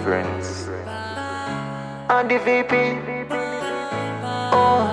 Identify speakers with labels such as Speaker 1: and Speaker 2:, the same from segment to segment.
Speaker 1: friends. And the VP. Oh,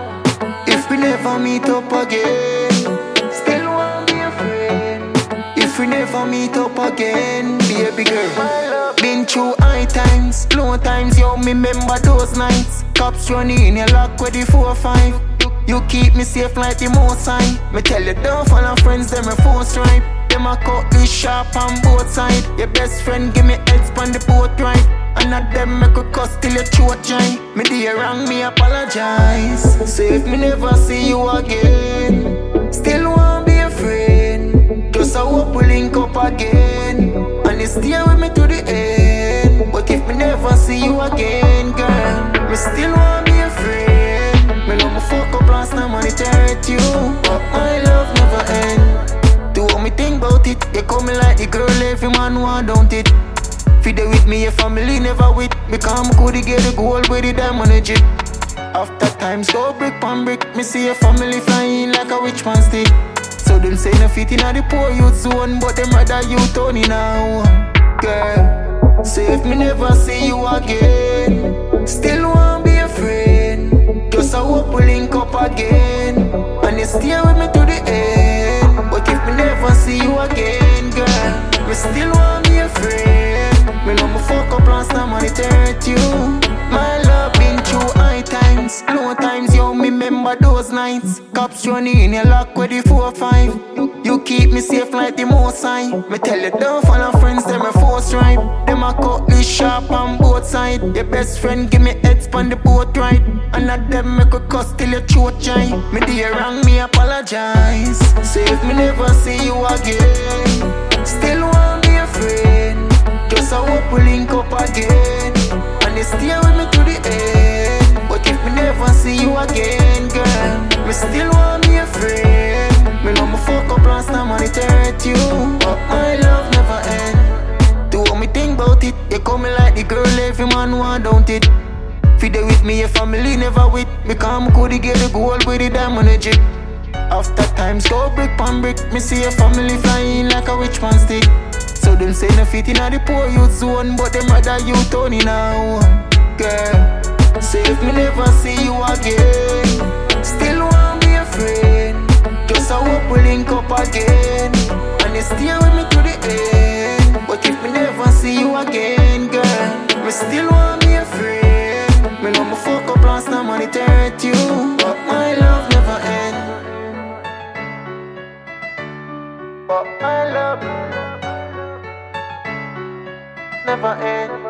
Speaker 1: if we never meet up again, still won't be a friend. If we never meet up again, baby girl, been through high times, low times, yo, me remember those nights. Cops running in your lock with the 4-5. You keep me safe like the most high. Me tell you don't follow friends, them a phone stripe. Them a cut me sharp on both sides. Your best friend give me heads on the boat right. And at them make a cuss till your throat dry. Me dear wrong, me apologize. So if me never see you again, still won't be a friend. Just I hope we link up again, and you stay with me to the end. But if me never see you again, girl, me still won't be a friend. Me know me fuck up last time and it hurt you, but my love never end. Do what me think about it. You call me like the girl every man want, don't it? Feed it with me, your family never with. Because I could get the gold with the diamond edge. After times go brick pan brick, me see your family flying like a witch man stick. So them say no fit in the poor youth zone, but them rather you Tony now, girl. So if me never see you again, still won't be a friend. Just I hope we link up again, and you stay with me to the end. But if me never see you again, girl, me still won't be a friend. Me know me fuck up last time and it hurt you. My love been through high times, low times, yo, me remember those nights. Cops running in your lock with the 4-5. You keep me safe like the most high. Me tell you don't follow friends, them a force stripe. Them a cut me sharp on both sides. Your best friend give me heads on the boat right. And at them make a cuss till your throat dry. Me dear wrong, me apologize. So if me never see you again, still won't be a friend. Just I hope we link up again, and you stay with me to the end. But if me never see you again, girl, me still won't be a friend. Me know me fuck up last time and it hurt you, but my love never end. Do what me think about it. You call me like the girl every man want, don't it? Feed it with me, your family never with. Because I could get the gold with the diamond edge. After times go brick pan brick, me see your family flying like a witch man stick. So them say no fit in the poor youth zone, but them rather you Tony now, girl. So if me never see you again, still won't be a friend. Just I hope we link up again, and you stay with me to the end. But if me never see you again, girl, me still won't be a friend. Me know me fuck up last time and it hurt you, but my love never end. But my love never end.